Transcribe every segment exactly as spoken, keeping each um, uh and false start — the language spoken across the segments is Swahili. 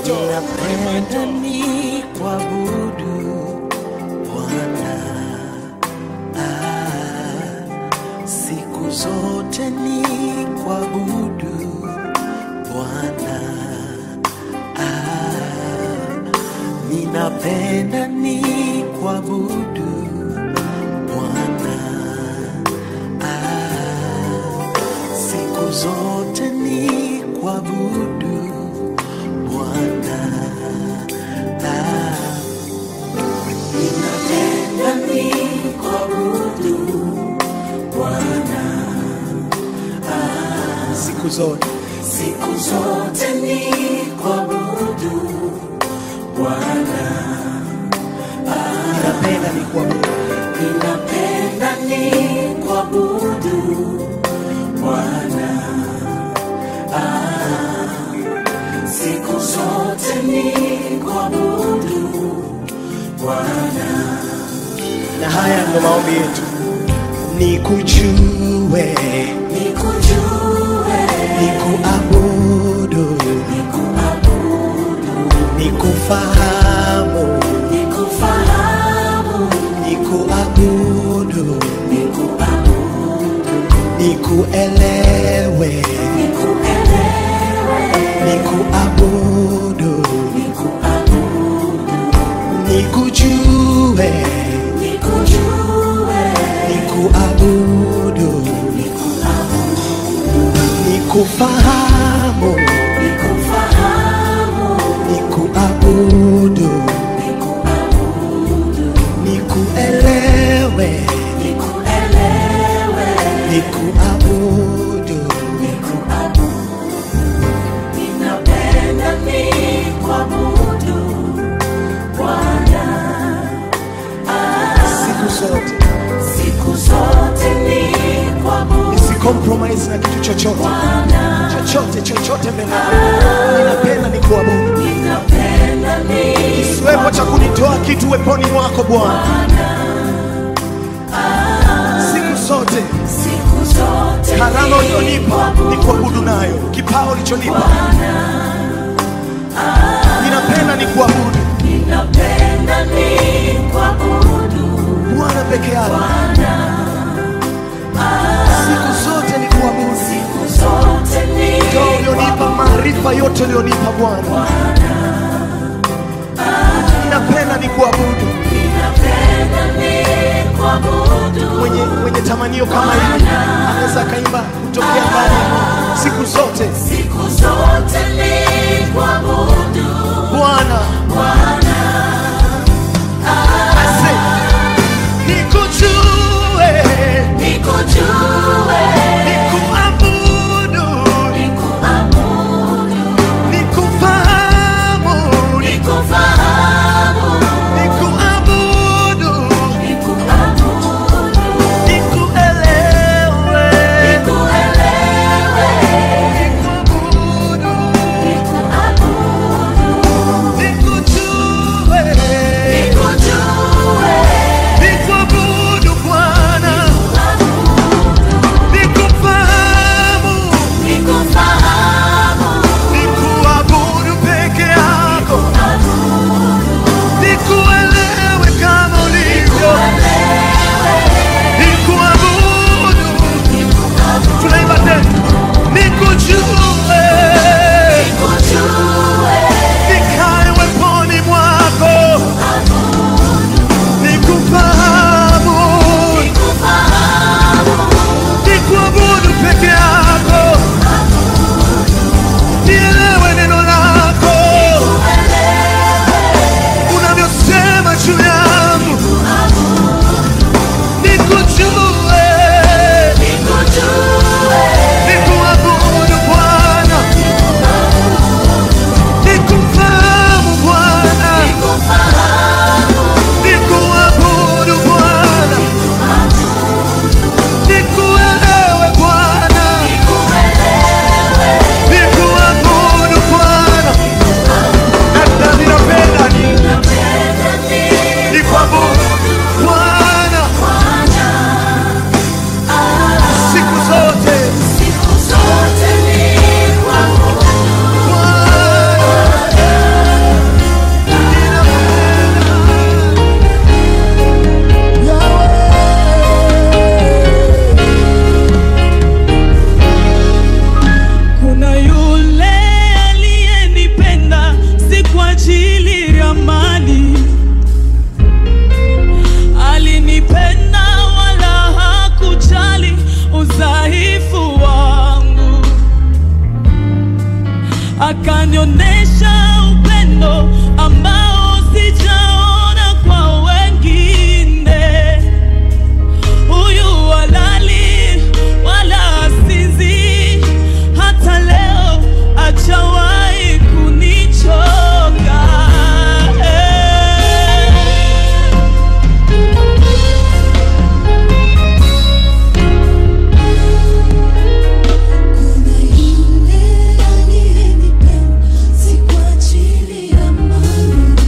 Ninapenda ni kuabudu Bwana, ah, siku zote ni kuabudu Bwana, ah, ninapenda ni kuabudu Bwana, ah, siku zote ni kuabudu Bwana, ah, ninapenda ni kuabudu Bwana, ah, siku zote, siku zote ni kuabudu Bwana, ah, ninapenda ni kuabudu, ninapenda ni kuabudu Bwana, ah, siku zote ni kuabudu Bwana. Na haya ndo maombi yetu, nikujue, nikujue, nikuabudu, nikuabudu, nikufahamu, nikufahamu, nikuabudu, nikuabudu, nikuelewe, nikuelewe, nikuabudu, nikuabudu, nikujue, nikujue, nikuabudu, nikuabudu, nikufahamu, nikufahamu, nikuabudu, nikuabudu, nikuelewe, nikuelewe, nikuabudu, nikuabudu. Ninapenda ni kuabudu Bwana, ah, siku zote, siku zote ni kuabudu, nisicompromise na kitu chochote Bwana, chochote chochote mbele yako. Ninapenda ni kuabudu, ninapenda ni isiwepo cha kunitoa kitu weponi mwako Bwana, ah, siku zote, siku zote karama ulionipa ni kuabudu nayo, kipawa ulichonipa ninapenda ni kuabudu, ninapenda ni kuabudu Bwana peke yake Bwana, siku zote ni kuabudu, siku zote ni ndio ulionipa maarifa yote ulionipa Bwana, ninapenda ni kuabudu, ninapenda ni kuabudu. Mwenye mwenye tamanio kama hili anaweza kaimba kutokea mbali, siku zote, siku zote ni kuabudu Bwana, Bwana, ah, ase nikujue, nikujue, nikuabudu, nikuabudu, nikufahamu, nikufahamu, nikuabudu, nikuabudu, nikuelewe, nikuelewe, nikuabudu, nikuabudu, ananionyesha upendo ambao sijaona kwa wengine. Huyu halali wala asinzi, hata leo hajawahi kunichoka. Kuna yule aliyenipenda si kwa ajili ya mali,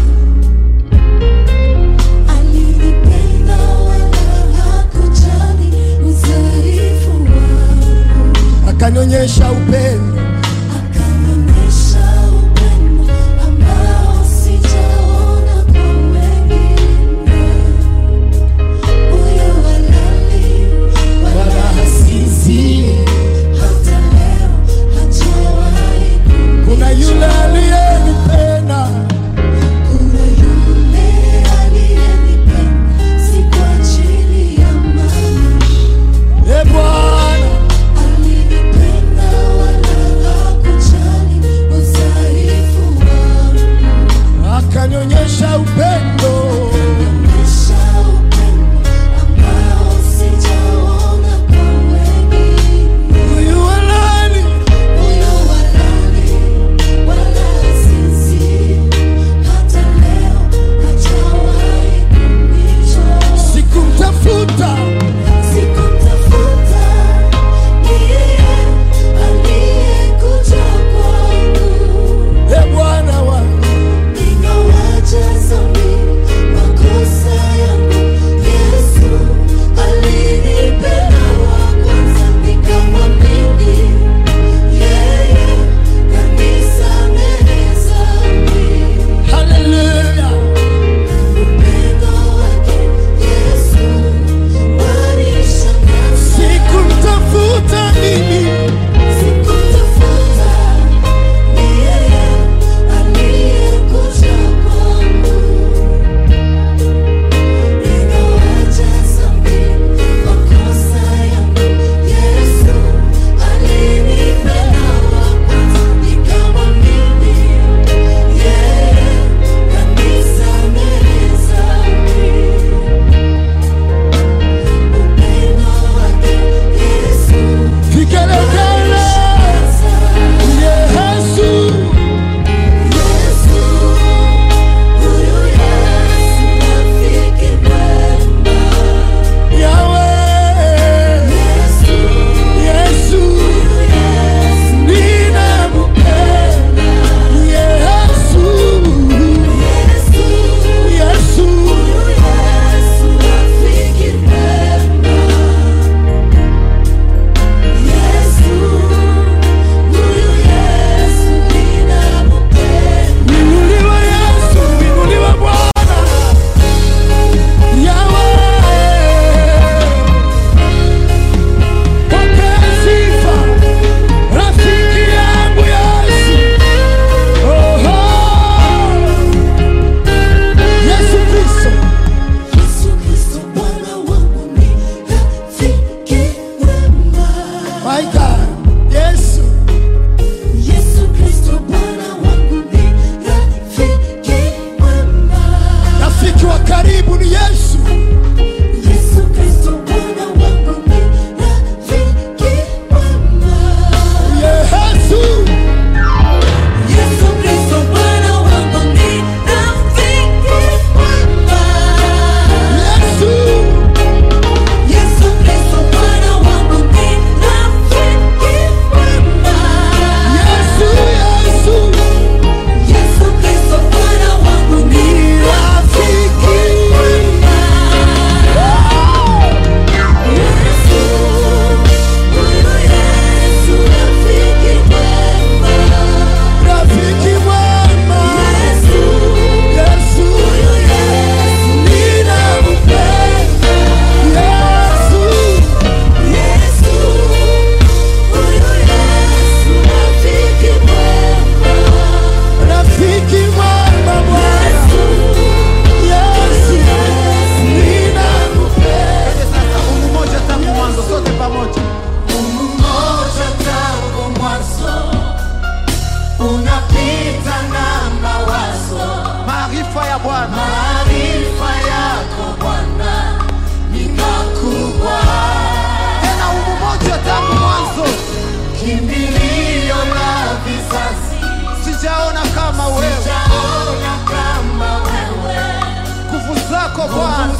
zako Bwana.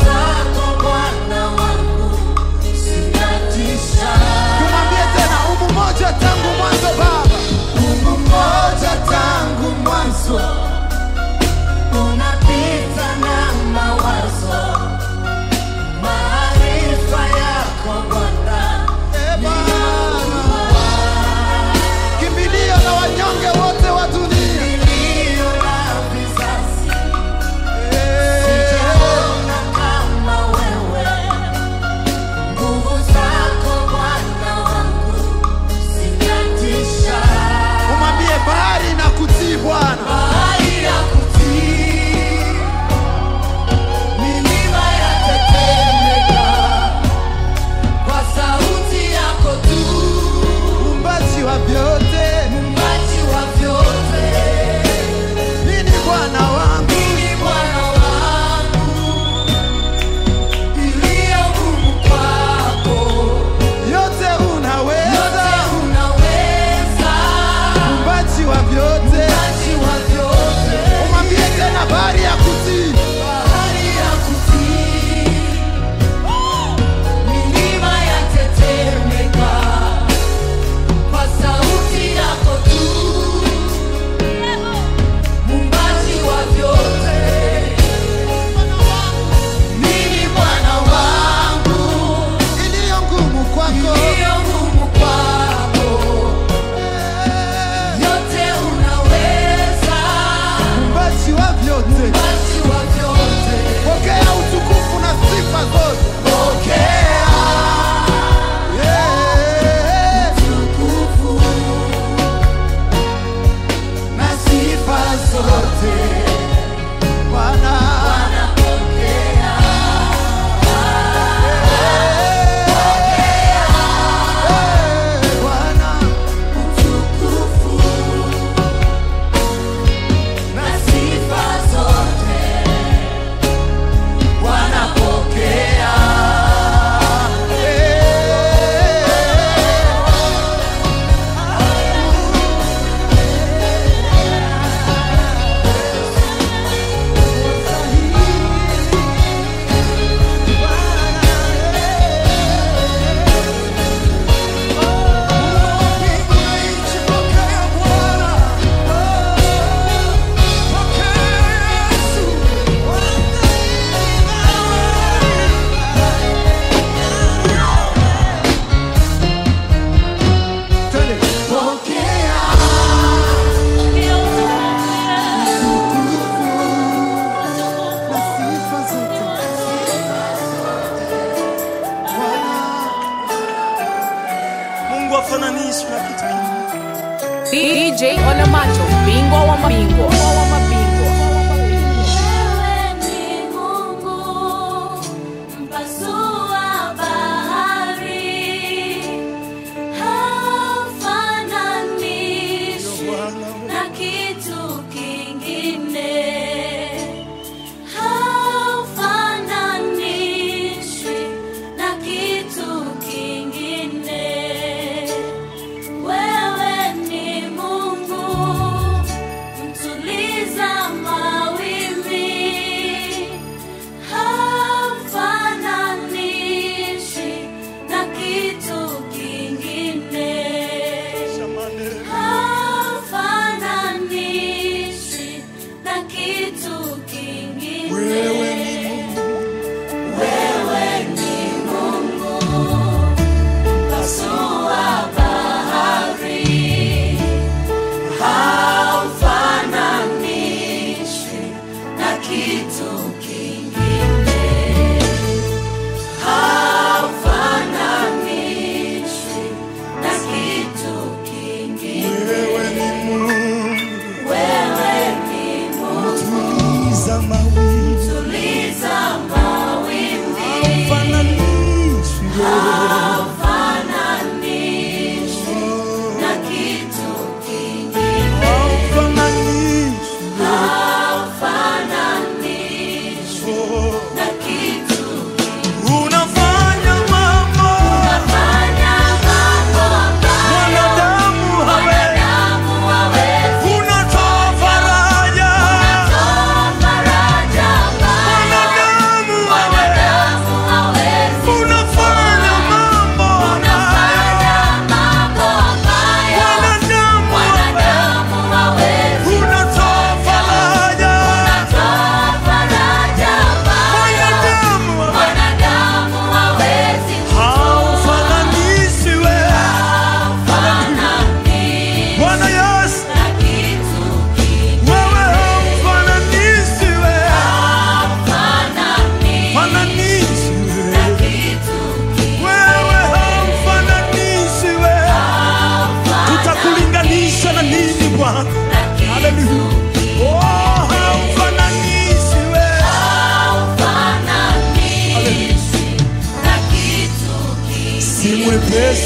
Tumwambie tena umoja tangu mwanzo Baba. Umoja tangu mwanzo. Unapita na mawazo. Maarifa yako Bwana. E Bwana. Kimbilio la wanyonge wote wa dunia. Kimbilio la vizazi. Sijaona kama wewe. Nguvu zako Bwana wangu zinatisha. Umwambie bahari na kutii Bwana. Bahari ya kutii. Milima yatetemeka kwa sauti yako tu. Muumbaji wa vyote. Muumbaji wa vyote. Nini Bwana wangu. Nini Bwana wangu. Iliyo ngumu kwako. Yote unaweza. Yote unaweza. Muumbaji wa vyote. Muumbaji wa vyote. Umwambie tena bahari ya kutii. Bahari ya kutii. Milima yatetemeka kwa sauti yako tu. Muumbaji wa vyote. Mimi Bwana wangu. Iliyo ngumu kwako. Iliyo ngumu kwako. Yote unaweza. Muumbaji wa vyote. Muumbaji wa vyote. Pokea utukufu na sifa zote. Pokea. Yeah. Utukufu na sifa zote. Bwana. Bwana pokea. Pokea. Bwana. Utukufu na sifa zote. Bwana pokea.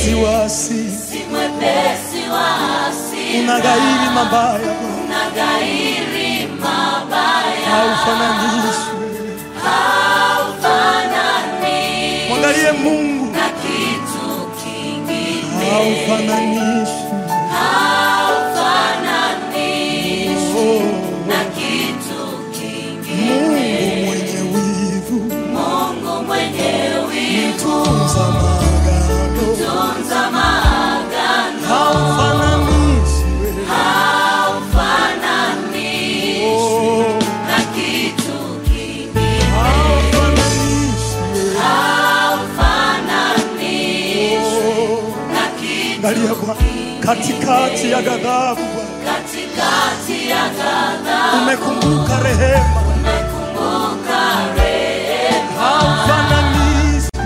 mwepesi wa hasira, si mwepesi wa hasira, unaghairi mabaya, unaghairi mabaya, haufananishwi, haufananishwi, mwangalie Mungu na kitu kingine, haufananishwi, haufananishwi, na kitu kingine. Mungu mwenye wivu, Mungu mwenye wivu, mtunza maagano, mtunza maagano, haufananishwi, haufananishwi, na kitu kingine, haufananishwi, haufananishwi, na kitu angalia Bwana, katikati ya ghadhabu, katikati ya ghadhabu, umekumbuka rehema, umekumbuka rehema, haufananishwi,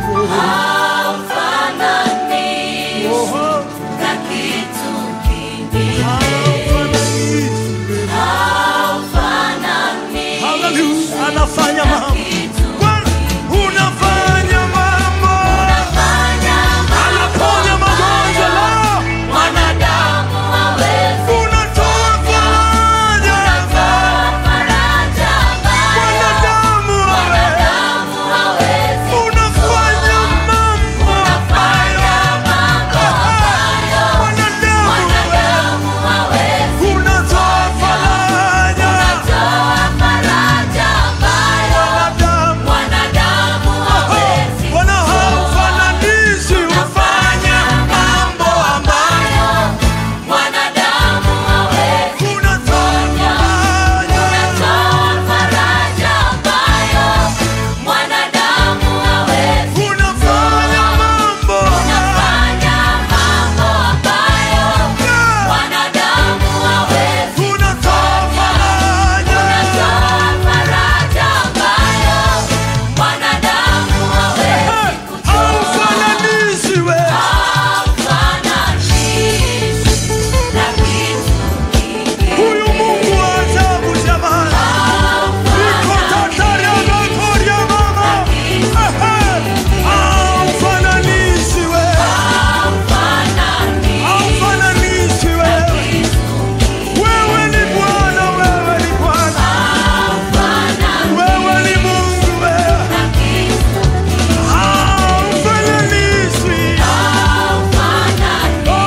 haufananishwi, na kitu kingine, haufananishwi. haufananishwi, Hallelujah, anafanya mambo. kitu Bwana, unafanya mambo. unafanya Anaponya magonjwa leo. mwanadamu hawezi, Unatoa faraja. unatoa faraja ambayo Mwanadamu wewe. mwanadamu hawezi, Unafanya mambo unafanya mambo ambayo Mwanadamu wewe. mwanadamu hawezi, Unatoa faraja. unatoa faraja ambayo Mwanadamu. mwanadamu hawezi, Bwana haufananishi, unafanya mambo ambayo mwanadamu hawezi, unatoa faraja. unatoa faraja ambayo mwanadamu hawezi, Unafanya mambo unafanya mambo ambayo mwanadamu hawezi, unatoa faraja. unatoa faraja ambayo mwanadamu hawezi kutoa. Haufananishi wewe. Huyu Mungu wa ajabu jamani. Niko tatari anakori ya mama. Ehe. Haufananishi wewe. Haufananishi wewe. Wewe ni Bwana, wewe ni Bwana. Wewe ni Mungu wewe. Haufananishwi. Oh,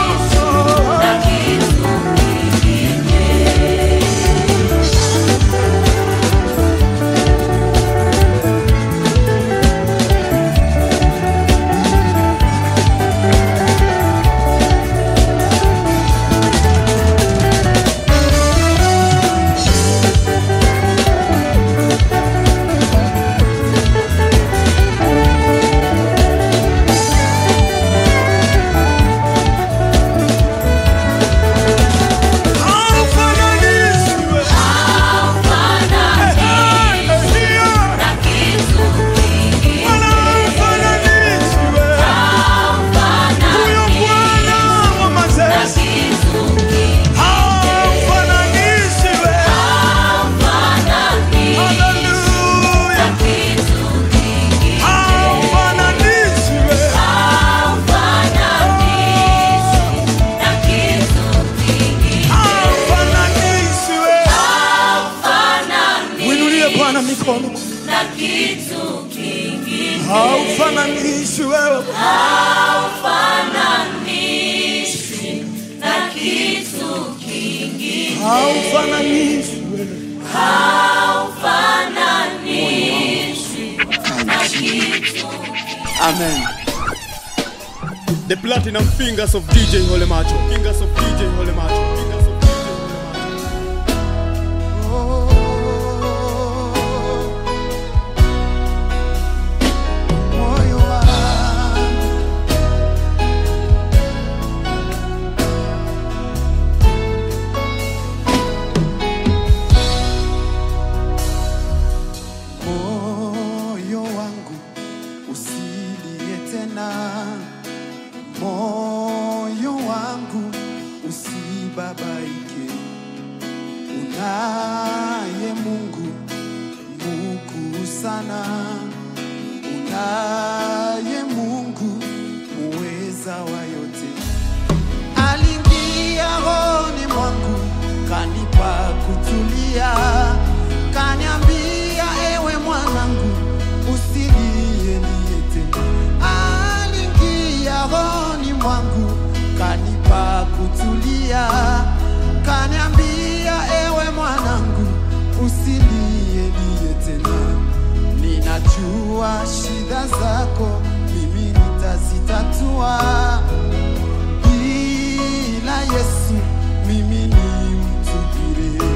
haufananishwi wewe. Mikono na kitu kingine, haufananishwi wewe, haufananishwi na kitu kingine, haufananishwi wewe. haufananishwi na kitu. Amen. The platinum fingers of D J Ole Macho. Fingers of D J Ole Macho. Fingers of D J Ole Macho. Moyo wangu moyo wangu usilie tena, moyo wangu usibabaike. Unaye Mungu mkuu sana, unaye Mungu muweza pakatulia, kaniambia ewe mwanangu usilie lie tena. Aliingia rohoni mwangu kanipa kutulia, kaniambia ewe mwanangu usilie lie tena. Ninajua shida zako mimi nitazitatua, bila Yesu mimi ni mtu bure,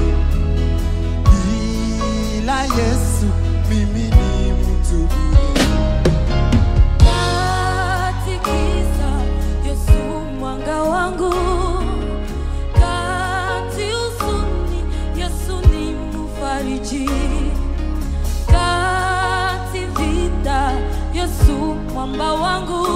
bila Yesu mimi ni mtu bure. Katikisa Yesu mwanga wangu, kati huzuni Yesu ni mfariji, kati vita Yesu mwamba wangu,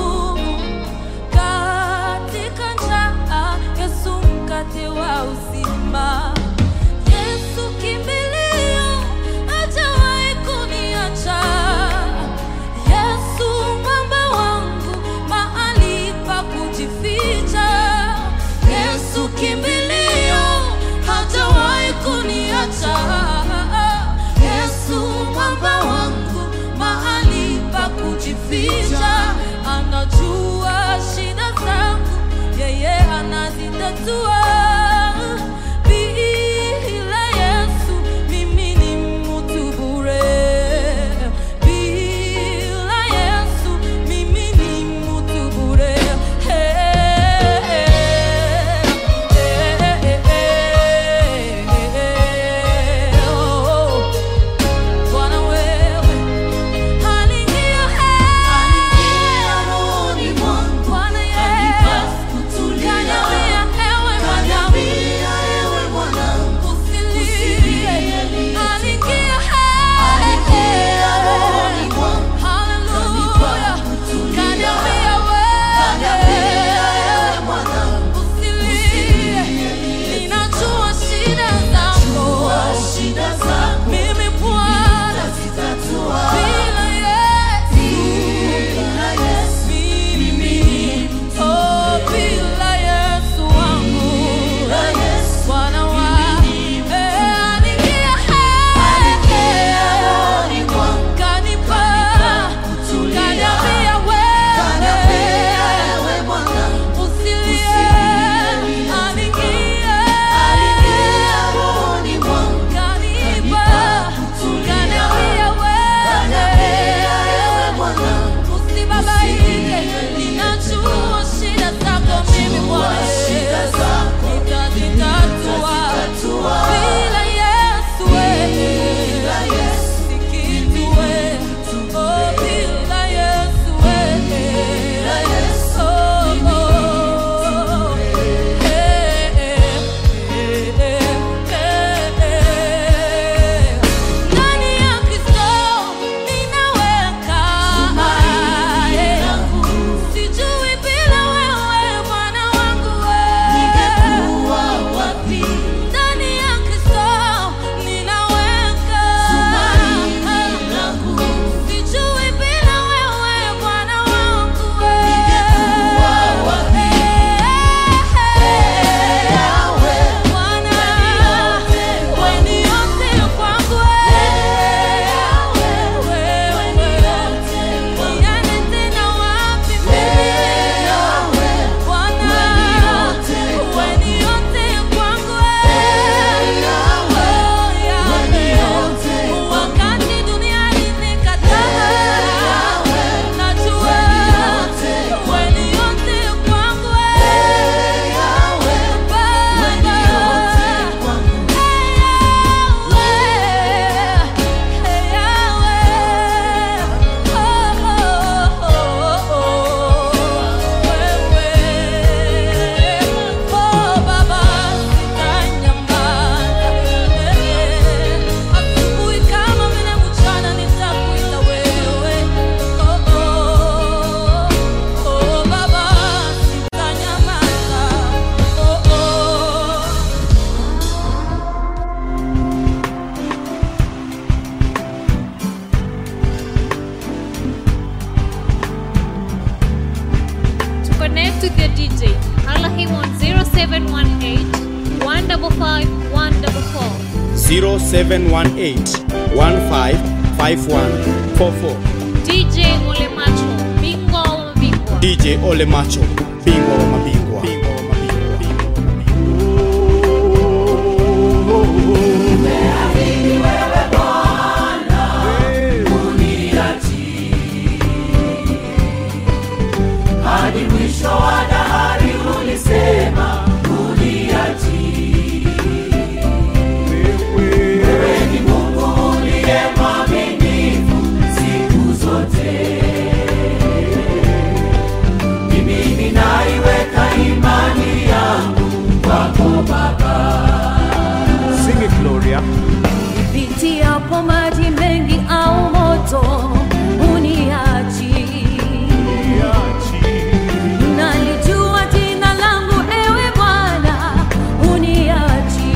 katika njaa Yesu mkate wa uzima. Yesu kimbilio, hajawahi kuniacha. Yesu mwamba wangu, mahali pa kujificha. Yesu kimbilio, hajawahi kuniacha. Yesu mwamba wangu, mahali pa kujificha. Anajua shida zangu, yeye anazitatua. zero seven one eight one five five one four four. D J Ole Macho, bingwa wa mabingwa. D J Ole Macho, bingwa wa mabingwa. Bingwa wa mabingwa. Umeahidi wewe Bwana, uniachi hadi mwisho wa dahari, ulisema uniachi. Wewe ni Mungu uliye mwaminifu siku zote. Mimi ninaiweka imani yangu kwako Baba. Sing it, Gloria. Nipitiapo maji mengi au moto, uniachi. Nalijua jina langu ewe Bwana, uniachi.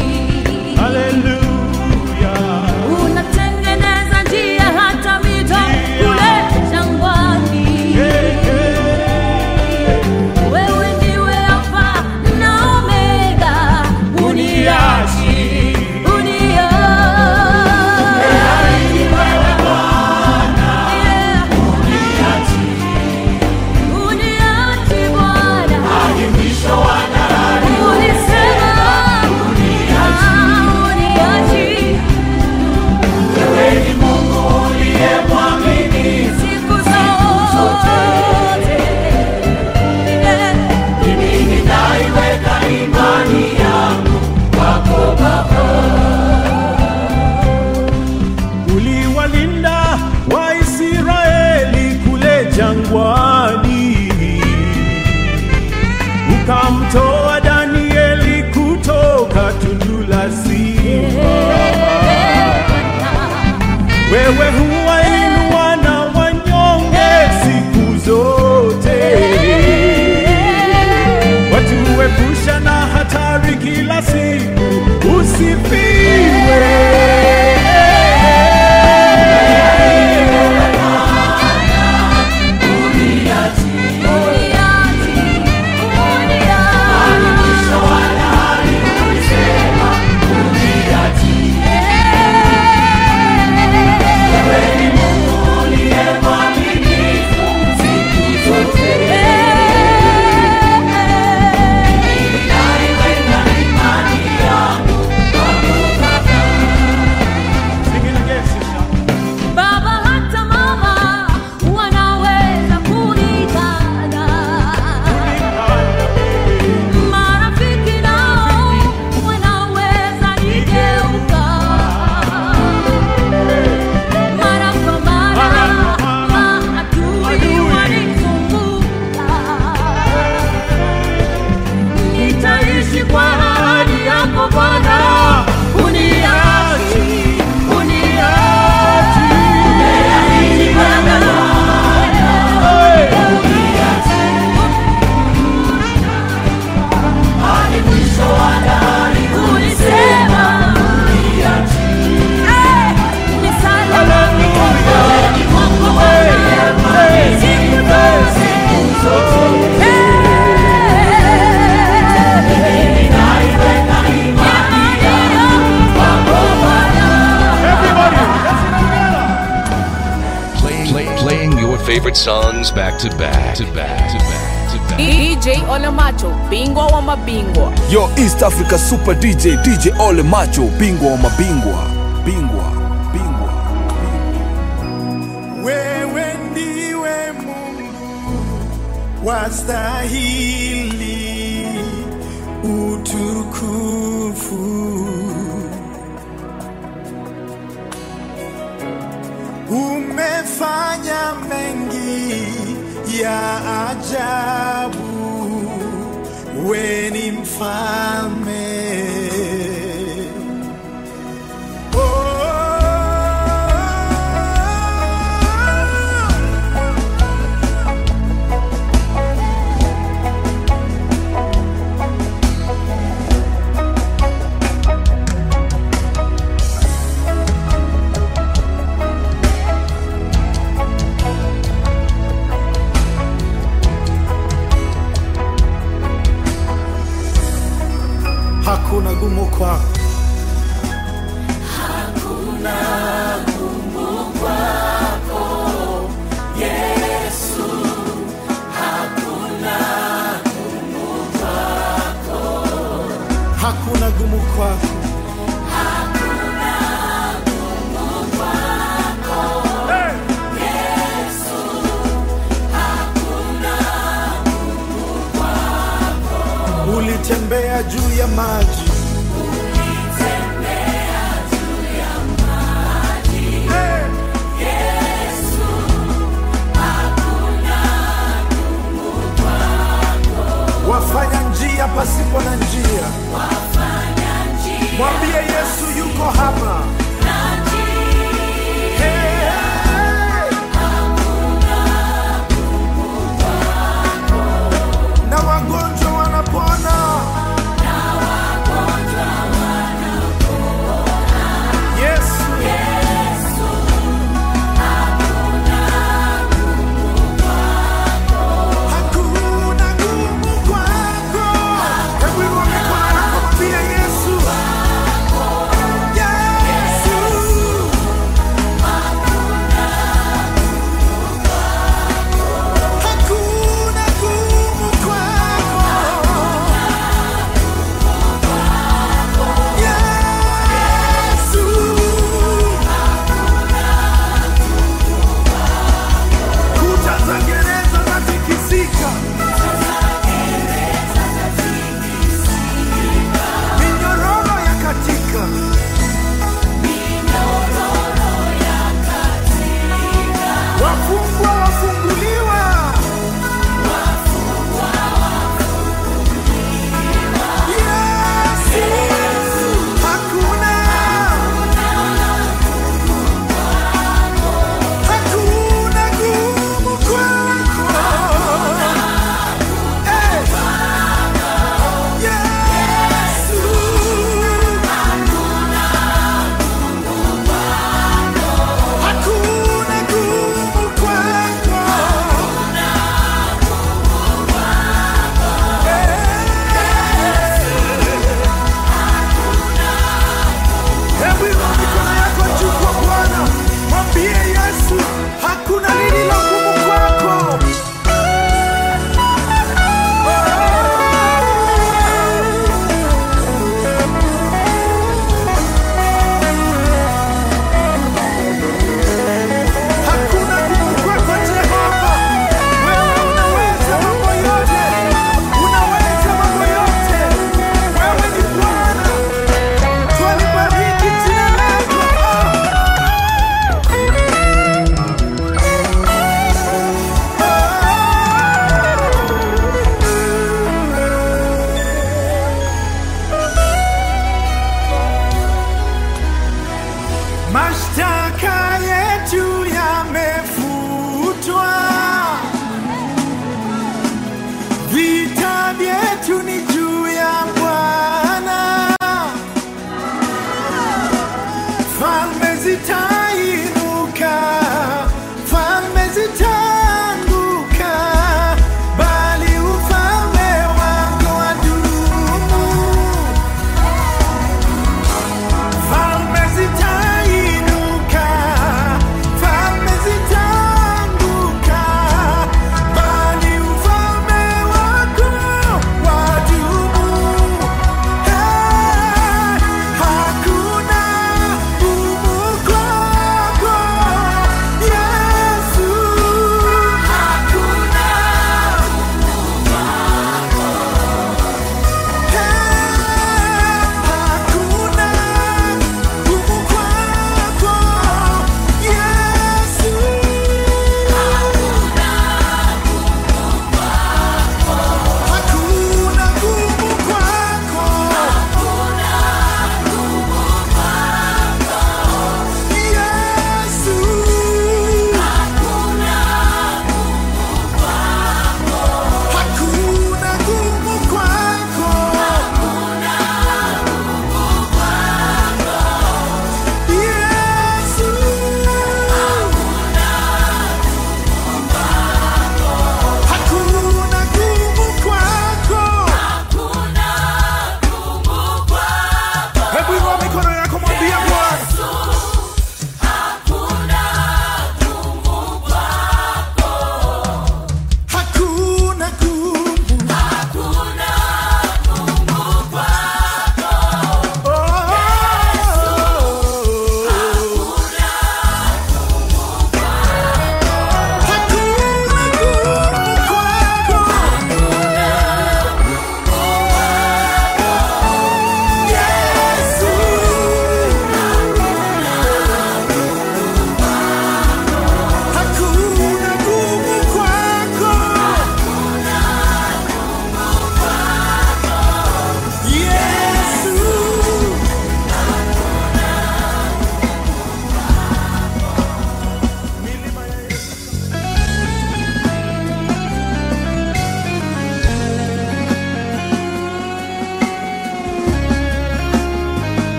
Hallelujah. Unatengeneza njia hata mito kule jangwani. Wewe ndiwe Alfa na Omega, uniachi. Uliwalinda Waisraeli kule jangwani, ukamtoa Danieli kutoka tundu la simba. Wewe huwainua na wanyonge siku zote, watuepusha na hatari kila siku. Usifiwe. Favorite songs back to back to back to back to back. D J Ole Macho, bingwa wa mabingwa. Yo, East Africa Super D J, D J Ole Macho, bingwa wa mabingwa. Bingwa, bingwa, bingwa. Wewe ndiwe Mungu wastahili utukufu. Umefanya mengi ya ajabu, we ni mfalme. Hakuna gumu kwako, ya maji. Hey. Wafanya njia pasipo na njia. Mwambie Yesu yuko hapa. Hey. Na wagonjwa wanapona. Yesu. Hakuna gumu kwako. Hebu inua mikono yako mwambie Yesu. Yesu. Hakuna gumu kwako. Yesu. Kuta za gereza zatikisika. Minyororo ya katika. Wafungwa wafunguliwa. Yesu. Hakuna. Hakuna gumu kwako. Eh. Yesu. Hakuna gumu kwako. Hebu inua mikono yako juu kwa Bwana. Mwambie Yesu, hakuna lililo gumu kwako. Hakuna gumu kwako Jehova. Wewe unaweza mambo yote. Unaweza mambo yote. Wewe ni Bwana. Twalibariki jina lako. Mashtaka yetu yamefutwa, vita vyetu ni juu ya Bwana. Falme zitainuka, falme zitaanguka, bali ufalme wako wadumu. Falme zitainuka, falme zitaanguka, bali ufalme wako wadumu. Hey, hakuna gumu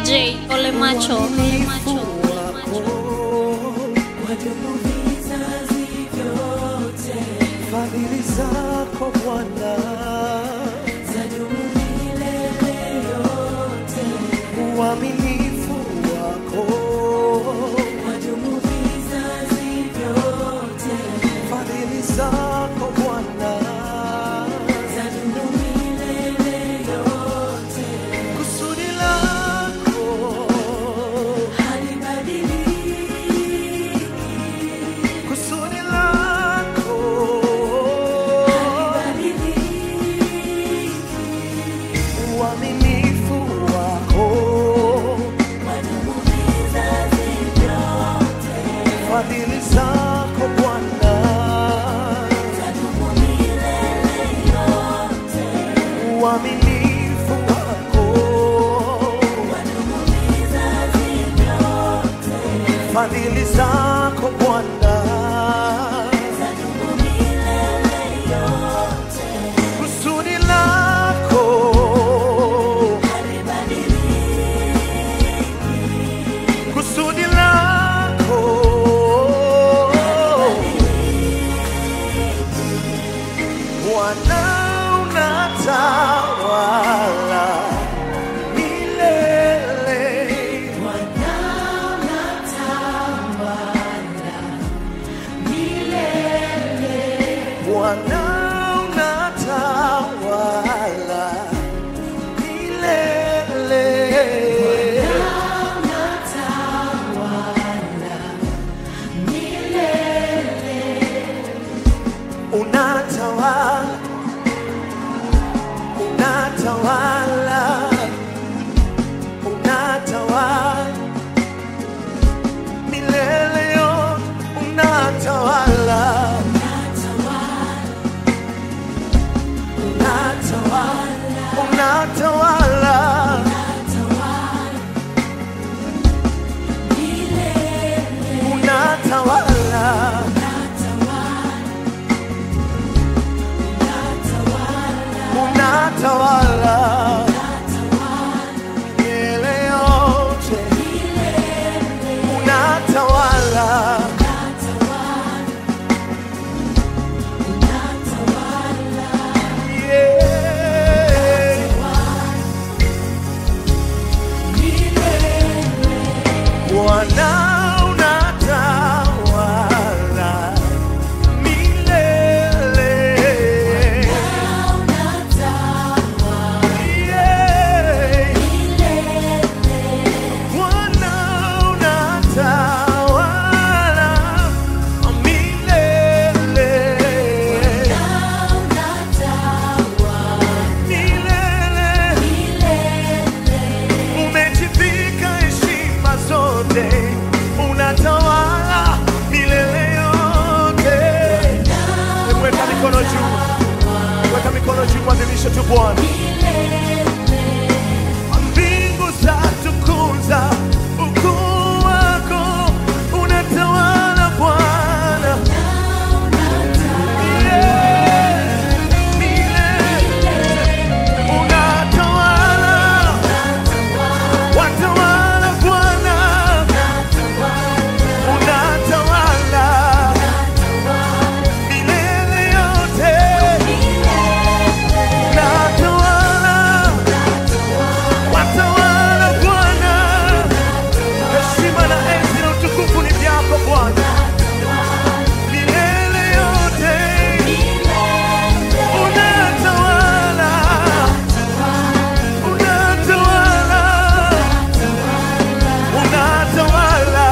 J Ole Macho, Ole Macho, Ole Macho. Fadhili zako Bwana zadumu milele yote, uaminifu wako wadumu vizazi vyote. Fadhili zako Bwana zadumu milele yote, kusudi lako halibadiliki, kusudi lako uaminifu wako wadumu vizazi vyote. Fadhili zako Bwana zadumu milele yote, uaminifu wako wadumu vizazi vyote. Fadhili zako Bwana zadumu milele yote, kusudi lako kusudi lako Bwana unatawala milele, Bwana unatawala milele, Bwana unatawala milele, unatawala, unatawala, unatawala milele yote, unatawala, unatawala, unatawala unatawala unatawala milele yote, unatawala Bwana unatawala milele, Bwana unatawala milele, umejivika heshima zote, unatawala milele yote. Weka mikono juu, weka mikono juu, mwadhimishe tu Bwana. Mbingu zatukuza ukuu wako, unatawala Bwana. Yeah, milele, unatawala, watawala Bwana, unatawala milele yote, unatawala, watawala Bwana. Heshima na enzi na utukufu ni vyako Bwana milele yote, unatawala, unatawala, unatawala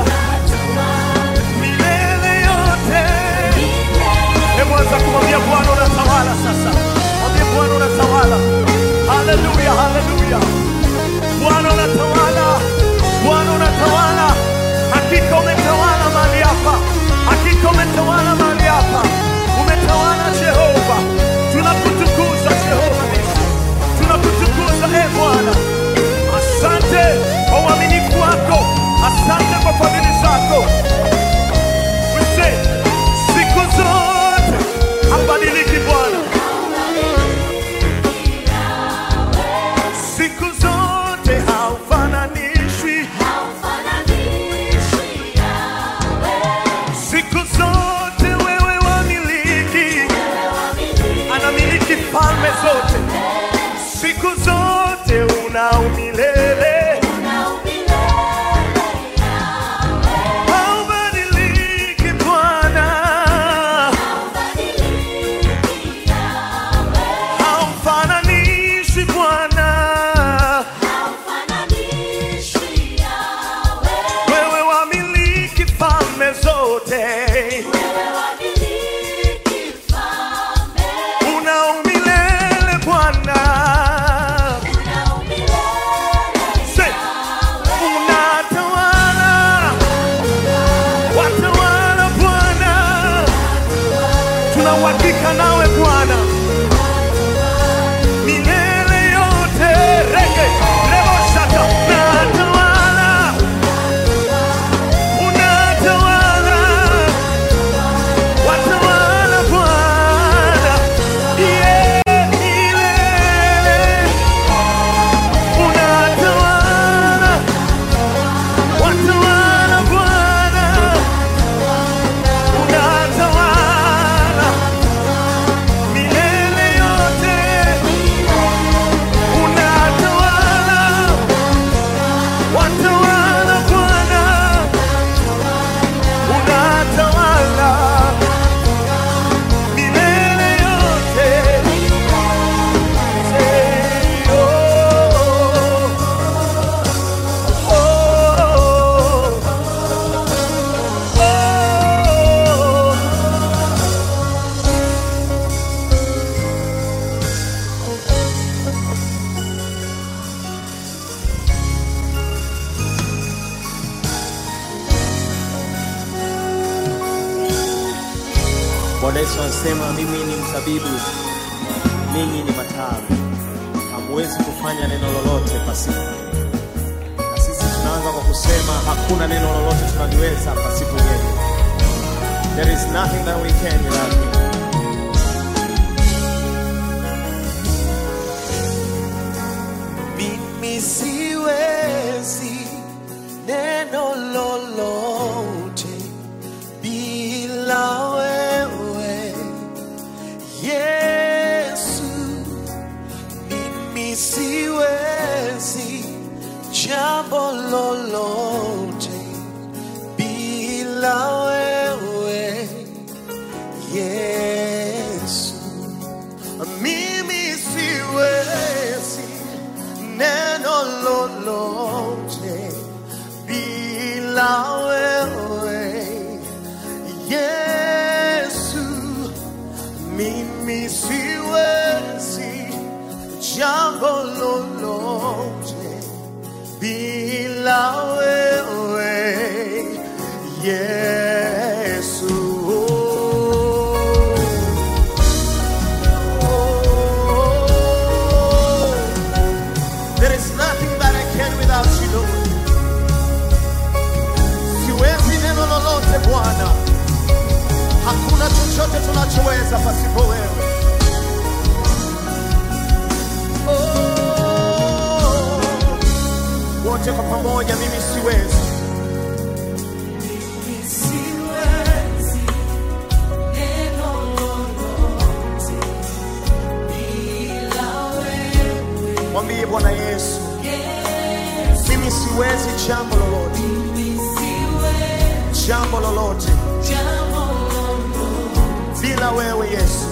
milele yote. Hebu anza kumwambia Bwana unatawala sasa. Mwambie Bwana unatawala. Haleluya, haleluya. Bwana unatawala, Bwana unatawala. Hakika umetawala mahali hapa, hakika umetawala mahali hapa, umetawala Jehova. Tunakutukuza Jehova Yesu, tunakutukuza e Bwana. Asante kwa uaminifu wako, asante kwa fadhili zako. Use siku zote habadiliki Bwana, falme zote, siku zote una umilele. Haubadiliki Bwana, haufananishi Bwana, wewe wamiliki falme zote. Una umilele Bwana, Say, unatawala, watawala Bwana, tunauhakika nawe Bwana milele yote. Rege lebo shaka, unatawala, unatawala, watawala Bwana, yeah, milele. Unatawala, watawala Bwana, unatawala milele yote. Unatawala, watawala Bwana, unatawala milele yote. Say, oh, oh, oh. Bwana Yesu anasema mimi ni mzabibu, ninyi ni matawi. Hamwezi kufanya neno lolote pasipo. Na sisi tunaanza kwa kusema hakuna neno lolote tunaliweza pasipo yeye. There is nothing that we can without him. Mimi siwezi neno lolote bila wewe Yesu. Mimi siwezi jambo lolote bila wewe Yesu. Mimi siwezi neno lolote bila wewe Yesu. Mimi siwezi jambo lolote bila wewe Yesu. There is nothing that I can without you, Lord. Siwezi neno lolote Bwana, hakuna chochote tunachoweza pasipo wewe. Oh, wote kwa pamoja, mimi siwezi. Mwambie Bwana Yesu, mimi siwezi jambo lolote, jambo lolote bila wewe Yesu.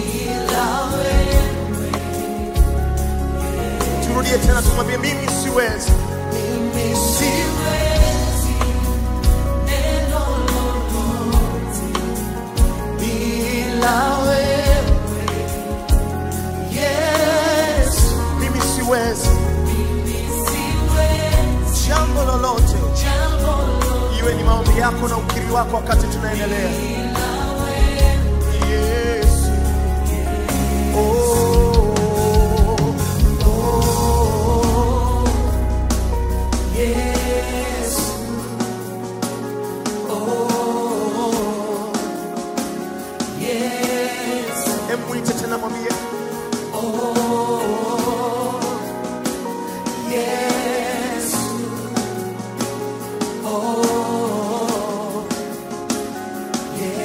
Turudie tena, tumwambie mimi siwezi, mimi siwezi neno lolote bila wewe Yesu. Mimi siwezi jambo lolote, iwe ni maombi yako na ukiri wako wakati tunaendelea. Yesu, oh, oh, Yesu, oh, Yesu. Emwite tena, mwambie oh, Yesu, oh, Yesu.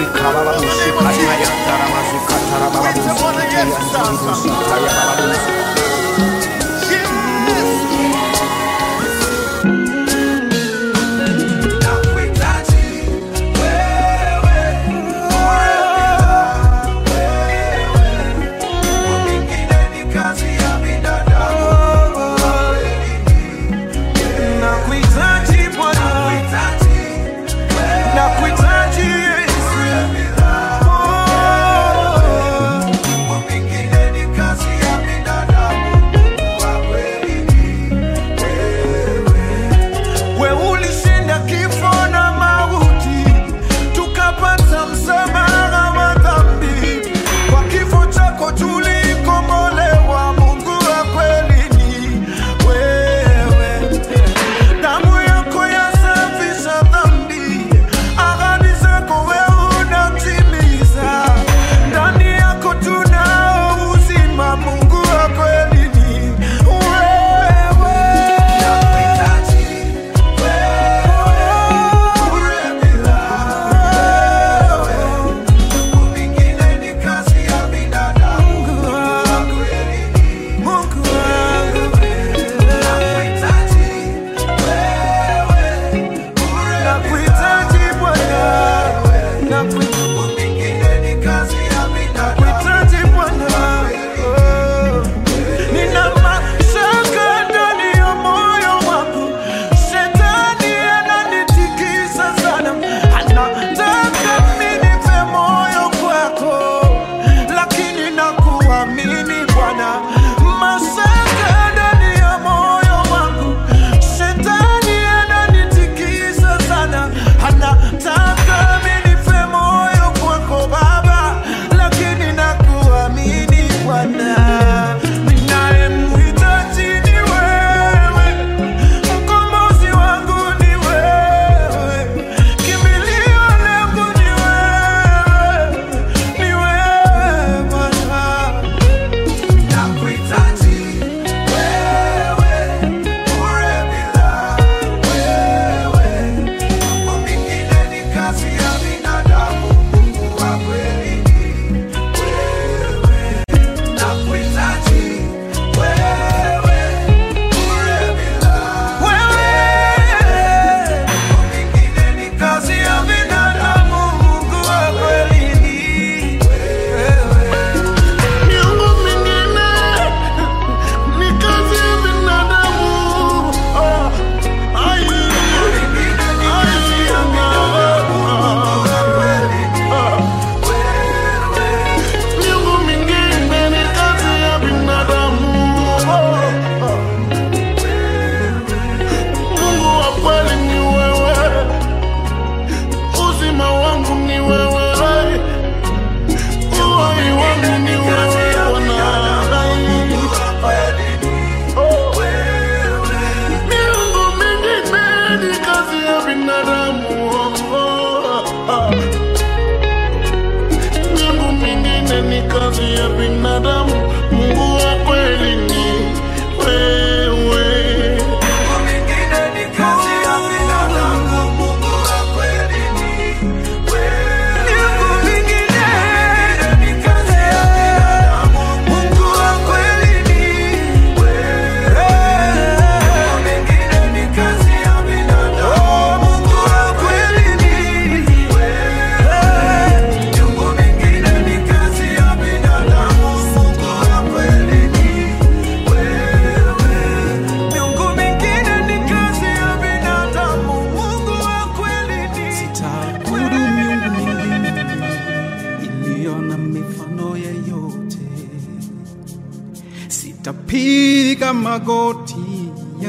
Nitapiga magoti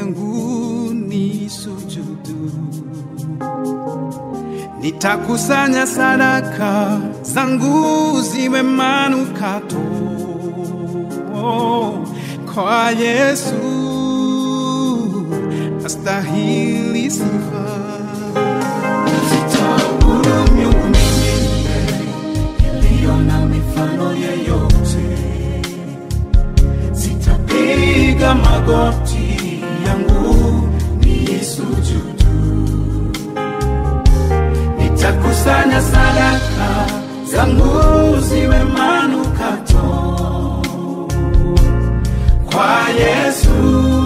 yangu ni sujudu, nitakusanya sadaka zangu ziwe manukato kwa Yesu, astahili sifa. Sitaabudu miungu mingine iliyo na mifano yeyote, sitapiga magoti yangu nisujudu, nitakusanya sadaka zangu ziwe manukato kwa Yesu,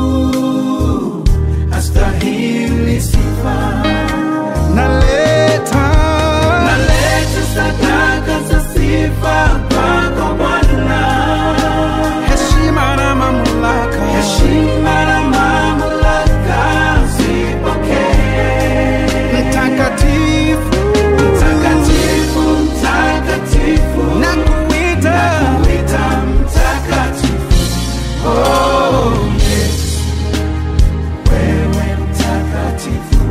astahili sifa. Naleta naleta sadaka za sifa kwako Bwana, heshima na mamlaka, heshima na mamlaka zipokee. Mtakatifu, mtakatifu, mtakatifu, nakuita, nakuita mtakatifu. Oh Yesu, wewe mtakatifu.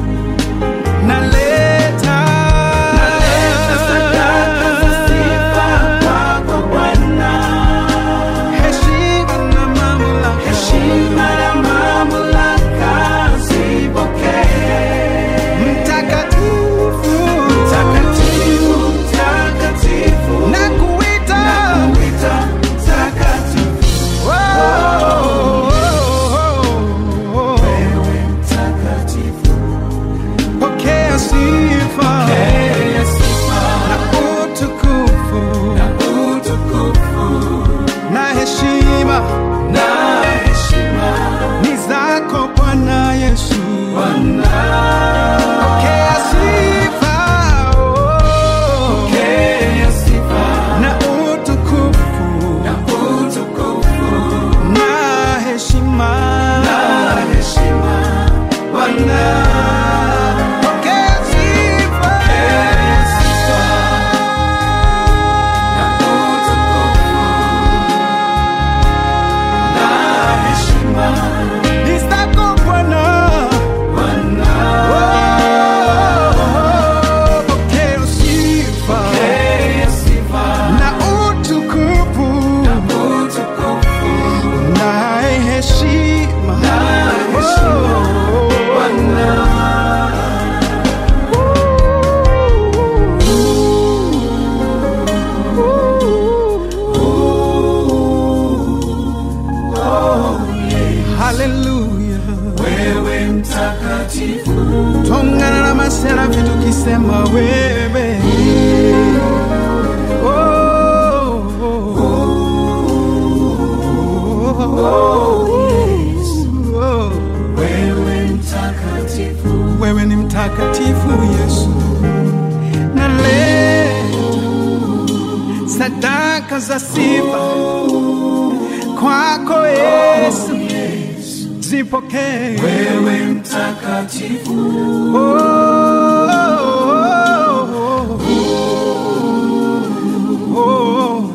naleta naleta sadaka za sifa kwako Bwana, heshima na mamlaka, heshima na mamlaka zipokee. mtakatifu, Mtakatifu, mtakatifu, nakuita, nakuita mtakatifu. oh, Wewe mtakatifu. pokea sifa, Pokea sifa na utukufu, na utukufu na heshima na heshima ni zako Bwana Yesu. Bwana. Pokea sifa, oh, Pokea sifa na utukufu, na utukufu na heshima, na heshima Bwana. pokea sifa, Pokea sifa na utukufu na heshima ni zako Bwana. Bwana. Oh, pokea sifa, Pokea sifa na utukufu, na utukufu na heshima, na heshima Bwana. haleluya. Wewe mtakatifu, Tongana na maserafi tukisema wewe, oh, oh, oh, oh. wewe mtakatifu, Wewe ni mtakatifu Yesu. Naleta sadaka za sifa kwako Yesu, zipokee. wewe mtakatifu, Oh, oh,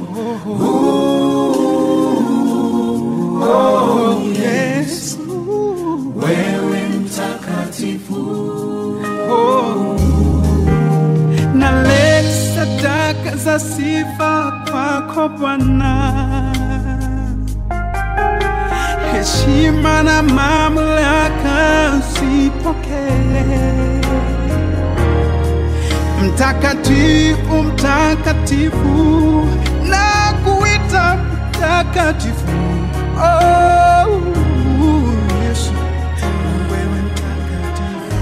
oh, oh, yes. wewe mtakatifu, Oh, naleta sadaka za sifa kwako Bwana, heshima na mamlaka zipokee. Mtakatifu, mtakatifu, na kuita mtakatifu. Oh, Yesu, wewe mtakatifu.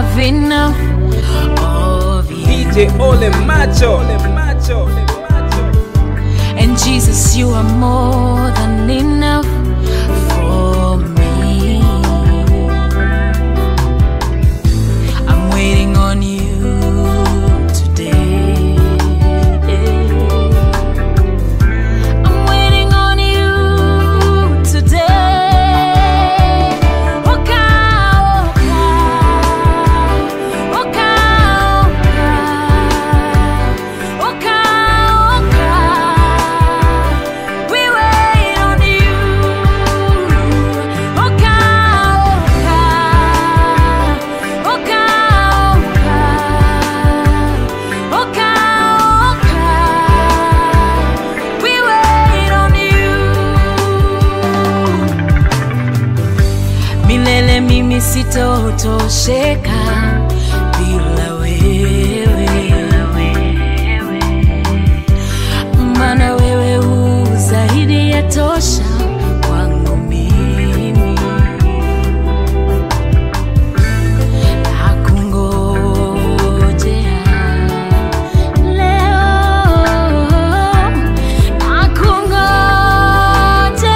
have enough of you. D J Ole Macho, Ole Macho, Ole Macho. And Jesus, you are more than enough for me. I'm waiting on you today. I'm waiting on you today. Milele mimi sitotosheka bila wewe, maana wewe u zaidi ya tosha kwangu mimi. Nakungojea leo, nakungojea.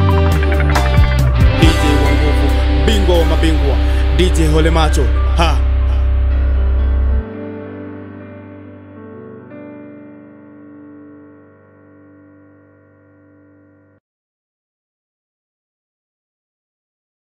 D J Ole Macho, ha.